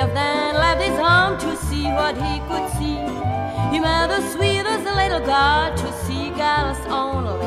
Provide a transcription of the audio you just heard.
of then left his home to see what he could see. He met the sweetest little girl to see girls only.